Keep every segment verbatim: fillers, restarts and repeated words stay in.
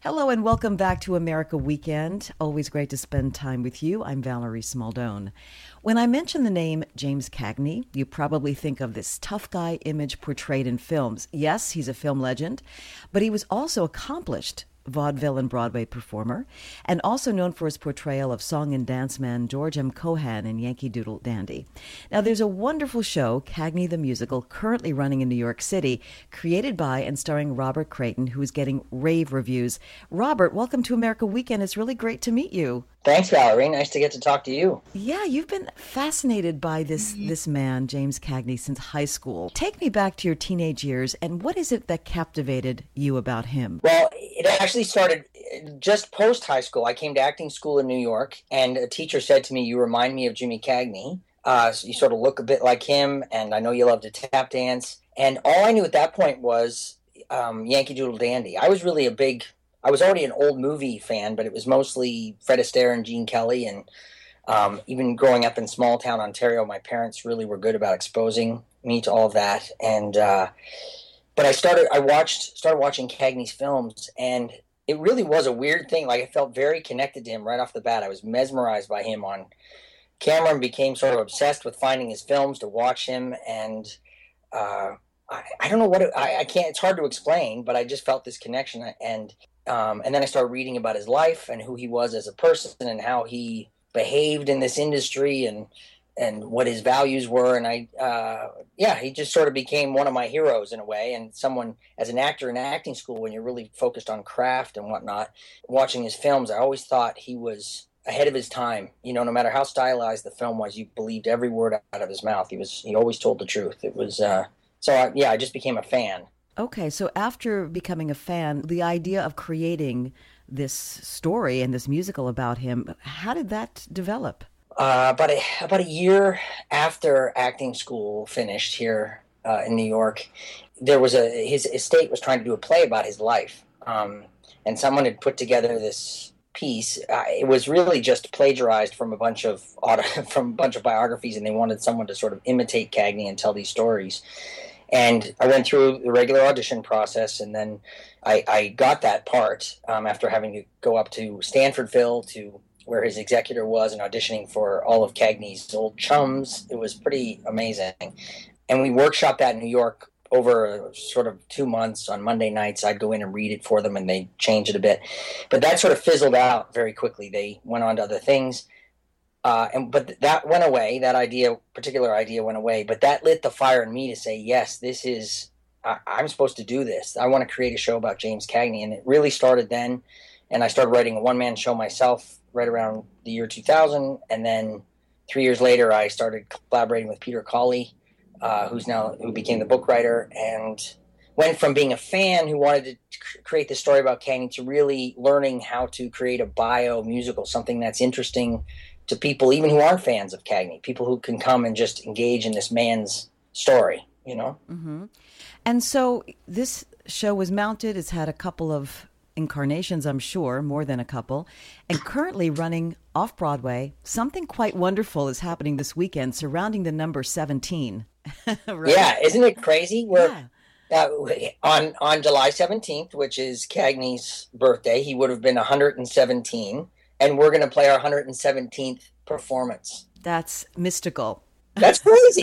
Hello and welcome back to America Weekend. Always great to spend time with you. I'm Valerie Smaldone. When I mention the name James Cagney, you probably think of this tough guy image portrayed in films. Yes, he's a film legend, but he was also accomplished vaudeville and Broadway performer, and also known for his portrayal of song and dance man George M. Cohan in Yankee Doodle Dandy. Now, there's a wonderful show, Cagney the Musical, currently running in New York City, created by and starring Robert Creighton, who is getting rave reviews. Robert, welcome to America Weekend. It's really great to meet you. Thanks, Valerie. Nice to get to talk to you. Yeah, you've been fascinated by this this man, James Cagney, since high school. Take me back to your teenage years, and what is it that captivated you about him? Well, it actually started just post-high school. I came to acting school in New York, and a teacher said to me, "You remind me of Jimmy Cagney. Uh, so you sort of look a bit like him, and I know you love to tap dance." And all I knew at that point was um, Yankee Doodle Dandy. I was really a big... I was already an old movie fan, but it was mostly Fred Astaire and Gene Kelly. And um, even growing up in small town Ontario, my parents really were good about exposing me to all of that. And uh, but I started, I watched, started watching Cagney's films, and it really was a weird thing. Like, I felt very connected to him right off the bat. I was mesmerized by him on camera and became sort of obsessed with finding his films to watch him. And uh, I, I don't know what it, I, I can't. It's hard to explain, but I just felt this connection. And Um, and then I started reading about his life and who he was as a person and how he behaved in this industry and and what his values were. And I, uh, yeah, he just sort of became one of my heroes in a way. And someone, as an actor in acting school, when you're really focused on craft and whatnot, watching his films, I always thought he was ahead of his time. You know, no matter how stylized the film was, you believed every word out of his mouth. He was, he always told the truth. It was, uh, so I, yeah, I just became a fan. Okay, so after becoming a fan, the idea of creating this story and this musical about him, how did that develop? Uh, about, a, about a year after acting school finished here uh, in New York, there was a his estate was trying to do a play about his life, um, and someone had put together this piece. Uh, it was really just plagiarized from a bunch of auto, from a bunch of biographies, and they wanted someone to sort of imitate Cagney and tell these stories. And I went through the regular audition process, and then I, I got that part um, after having to go up to Stanfordville, to where his executor was, and auditioning for all of Cagney's old chums. It was pretty amazing. And we workshopped that in New York over sort of two months. On Monday nights, I'd go in and read it for them, and they'd change it a bit. But that sort of fizzled out very quickly. They went on to other things. Uh, and but that went away. That idea, particular idea, went away. But that lit the fire in me to say, yes, this is. I, I'm supposed to do this. I want to create a show about James Cagney, and it really started then. And I started writing a one-man show myself right around the year two thousand. And then three years later, I started collaborating with Peter Cawley, uh, who's now who became the book writer, and went from being a fan who wanted to create this story about Cagney to really learning how to create a bio musical, something that's interesting to people even who aren't fans of Cagney, people who can come and just engage in this man's story, you know? Mm-hmm. And so this show was mounted. It's had a couple of incarnations, I'm sure, more than a couple, and currently running off-Broadway. Something quite wonderful is happening this weekend surrounding the number seventeen. Right? Yeah, isn't it crazy? We're, yeah. uh, on, on July seventeenth, which is Cagney's birthday, he would have been one hundred seventeen. And we're going to play our one hundred seventeenth performance. That's mystical. That's crazy.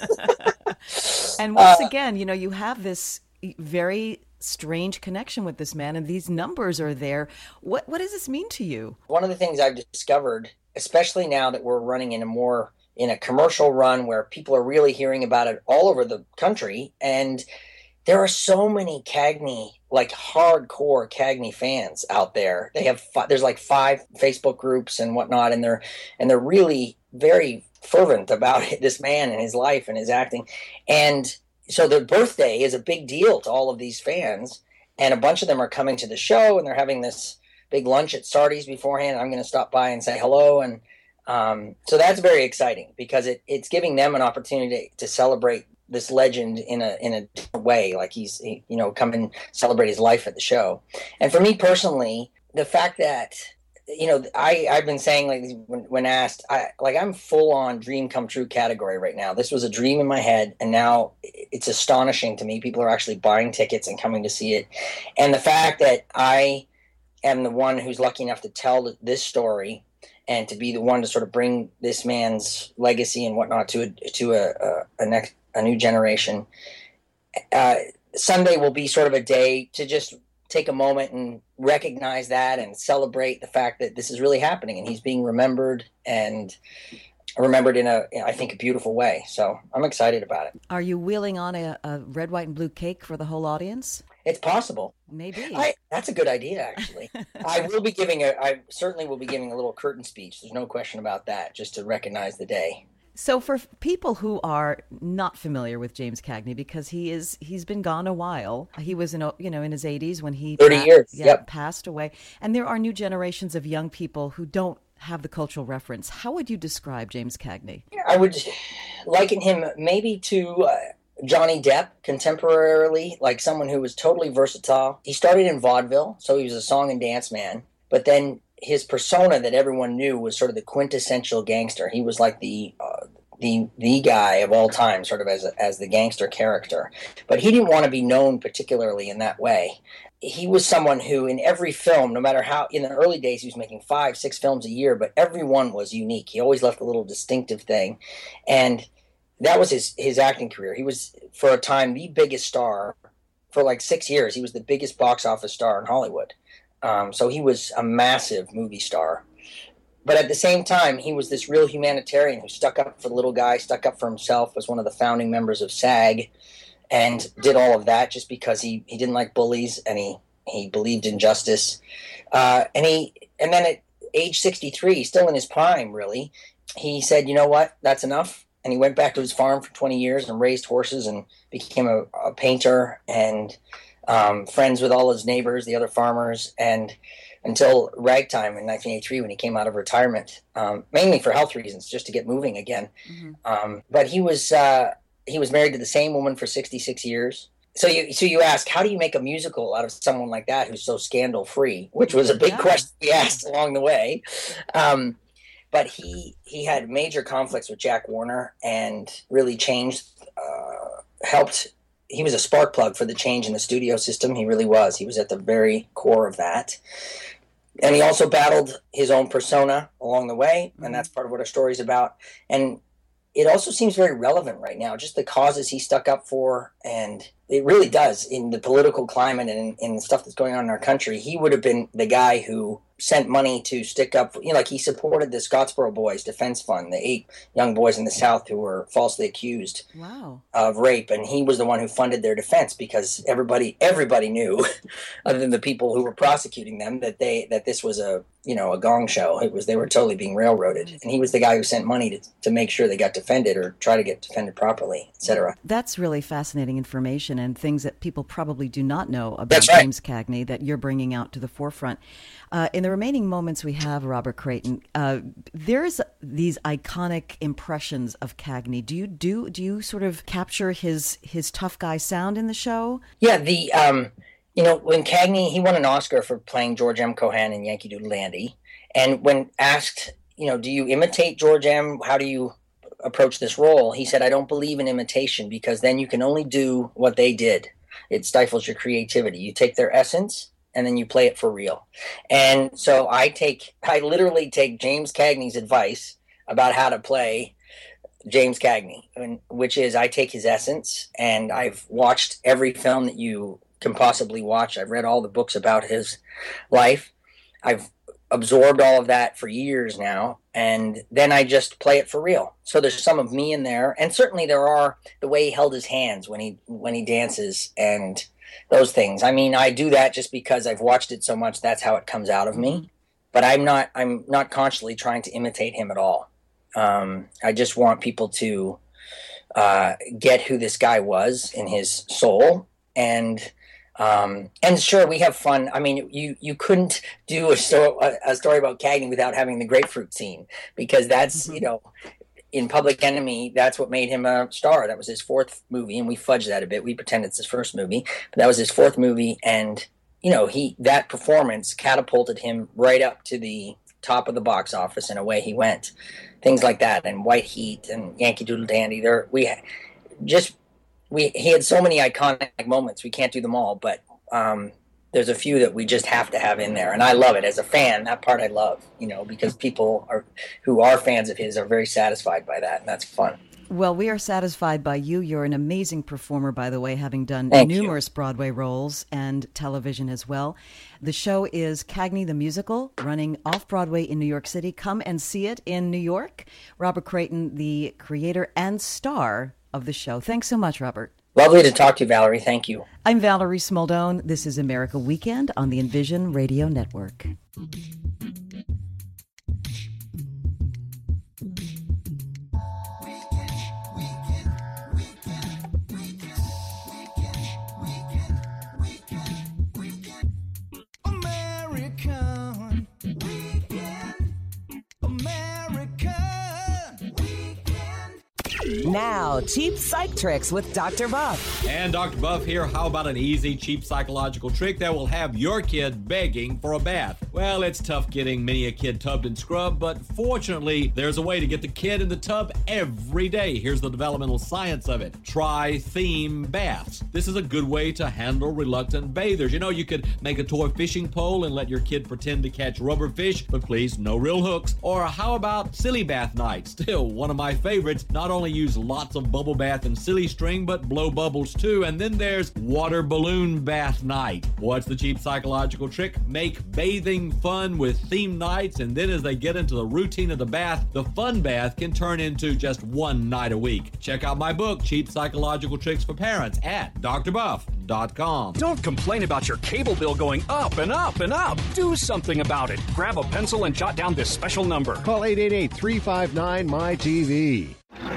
And once uh, again, you know, you have this very strange connection with this man, and these numbers are there. What what does this mean to you? One of the things I've discovered, especially now that we're running in a more in a commercial run where people are really hearing about it all over the country, and there are so many Cagney, like hardcore Cagney fans out there. They have fi- there's like five Facebook groups and whatnot, and they're and they're really very fervent about it, this man and his life and his acting. And so their birthday is a big deal to all of these fans, and a bunch of them are coming to the show, and they're having this big lunch at Sardi's beforehand. I'm going to stop by and say hello, and um, so that's very exciting because it, it's giving them an opportunity to celebrate this legend in a in a different way, like he's he, you know come and celebrate his life at the show. And for me personally, the fact that you know I I've been saying, like, when, when asked, I like I'm full on dream come true category right now. This was a dream in my head, and now it's astonishing to me. People are actually buying tickets and coming to see it, and the fact that I am the one who's lucky enough to tell this story and to be the one to sort of bring this man's legacy and whatnot to a, to a, a, a next a new generation. Uh, Sunday will be sort of a day to just take a moment and recognize that and celebrate the fact that this is really happening and he's being remembered and remembered in a, I think, a beautiful way. So I'm excited about it. Are you wheeling on a, a red, white, and blue cake for the whole audience? It's possible. Maybe. I, that's a good idea, actually. I will be giving a, I certainly will be giving a little curtain speech. There's no question about that, just to recognize the day. So for people who are not familiar with James Cagney, because he is, he's been gone a while. He was in, you know, in his eighties when he thirty pa- years, yeah, yep. passed away. And there are new generations of young people who don't have the cultural reference. How would you describe James Cagney? I would liken him maybe to uh, Johnny Depp contemporarily, like someone who was totally versatile. He started in vaudeville, so he was a song and dance man, but then his persona that everyone knew was sort of the quintessential gangster. He was like the uh, the the guy of all time, sort of as a, as the gangster character. But he didn't want to be known particularly in that way. He was someone who, in every film, no matter how, in the early days, he was making five, six films a year, but every one was unique. He always left a little distinctive thing, and that was his his acting career. He was, for a time, the biggest star. For like six years, he was the biggest box office star in Hollywood. Um, so he was a massive movie star. But at the same time, he was this real humanitarian who stuck up for the little guy, stuck up for himself, was one of the founding members of SAG, and did all of that just because he, he didn't like bullies and he, he believed in justice. Uh, and he and then at age sixty-three, still in his prime, really, he said, you know what, that's enough. And he went back to his farm for twenty years and raised horses and became a, a painter and um, friends with all his neighbors, the other farmers, and until ragtime in nineteen eighty-three when he came out of retirement, um, mainly for health reasons, just to get moving again. Mm-hmm. Um, but he was uh, he was married to the same woman for sixty-six years. So you so you ask, how do you make a musical out of someone like that who's so scandal free? Which was a big yeah. question we asked along the way. Um, but he he had major conflicts with Jack Warner and really changed, uh, helped. He was a spark plug for the change in the studio system. He really was. He was at the very core of that. And he also battled his own persona along the way, and that's part of what our story is about. And it also seems very relevant right now, just the causes he stuck up for, and it really does in the political climate and in, in the stuff that's going on in our country. He would have been the guy who sent money to stick up, you know, like he supported the Scottsboro Boys Defense Fund, the eight young boys in the South who were falsely accused wow. of rape, and he was the one who funded their defense because everybody everybody knew, other than the people who were prosecuting them, that they that this was a you know a gong show. It was they were totally being railroaded, and he was the guy who sent money to to make sure they got defended or try to get defended properly, et cetera. That's really fascinating information and things that people probably do not know about That's right. James Cagney that you're bringing out to the forefront. Uh, in the remaining moments we have, Robert Creighton, uh, there's these iconic impressions of Cagney. Do you do do you sort of capture his his tough guy sound in the show? Yeah, the um, you know when Cagney he won an Oscar for playing George M. Cohan in Yankee Doodle Dandy, and when asked, you know, do you imitate George M? How do you approach this role? He said, I don't believe in imitation because then you can only do what they did. It stifles your creativity. You take their essence and then you play it for real. And so I take, I literally take James Cagney's advice about how to play James Cagney, which is I take his essence, and I've watched every film that you can possibly watch. I've read all the books about his life. I've absorbed all of that for years now, and then I just play it for real. So there's some of me in there, and certainly there are the way he held his hands when he when he dances and those things. I mean, I do that just because I've watched it so much. That's how it comes out of me. But I'm not I'm not consciously trying to imitate him at all. Um, I just want people to uh, get who this guy was in his soul, and um, and sure, we have fun. I mean, you you couldn't do a, sto- a, a story about Cagney without having the grapefruit scene, because that's you know. In Public Enemy, that's what made him a star. That was his fourth movie, and we fudged that a bit. We pretend it's his first movie, but that was his fourth movie, and you know, he that performance catapulted him right up to the top of the box office, and away he went. Things like that, and White Heat, and Yankee Doodle Dandy. There, we just we he had so many iconic moments. We can't do them all, but um, there's a few that we just have to have in there. And I love it. As a fan, that part I love, you know, because people are who are fans of his are very satisfied by that, and that's fun. Well, we are satisfied by you. You're an amazing performer, by the way, having done Thank numerous you. Broadway roles and television as well. The show is Cagney the Musical, running off-Broadway in New York City. Come and see it in New York. Robert Creighton, the creator and star of the show. Thanks so much, Robert. Lovely to talk to you, Valerie. Thank you. I'm Valerie Smaldone. This is America Weekend on the Envision Radio Network. Now, cheap psych tricks with Doctor Buff. And Doctor Buff here. How about an easy, cheap psychological trick that will have your kid begging for a bath? Well, it's tough getting many a kid tubbed and scrubbed, but fortunately, there's a way to get the kid in the tub every day. Here's the developmental science of it. Try theme baths. This is a good way to handle reluctant bathers. You know, you could make a toy fishing pole and let your kid pretend to catch rubber fish, but please, no real hooks. Or how about silly bath night? Still one of my favorites. Not only use lots of bubble bath and silly string, but blow bubbles too. And then there's water balloon bath night. What's the cheap psychological trick? Make bathing fun with theme nights, and then as they get into the routine of the bath, the fun bath can turn into just one night a week. Check out my book, Cheap Psychological Tricks for Parents, at d r buff dot com. Don't complain about your cable bill going up and up and up. Do something about it. Grab a pencil and jot down this special number. Call eight eight eight, three five nine, M Y T V.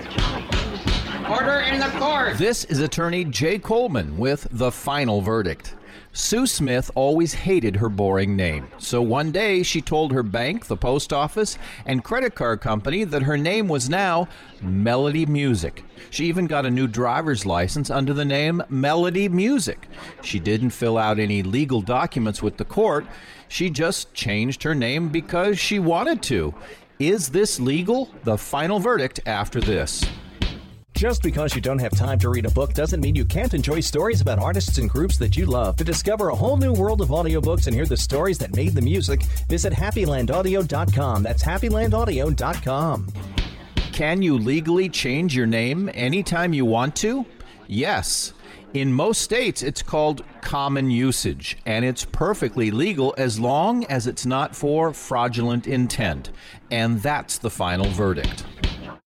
Order in the court. This is attorney Jay Coleman with The Final Verdict. Sue Smith always hated her boring name, so one day she told her bank, the post office, and credit card company that her name was now Melody Music. She even got a new driver's license under the name Melody Music. She didn't fill out any legal documents with the court. She just changed her name because she wanted to. Is this legal? The final verdict after this. Just because you don't have time to read a book doesn't mean you can't enjoy stories about artists and groups that you love. To discover a whole new world of audiobooks and hear the stories that made the music, visit happy land audio dot com. That's happy land audio dot com. Can you legally change your name anytime you want to? Yes. In most states, it's called common usage, and it's perfectly legal as long as it's not for fraudulent intent. And that's the final verdict.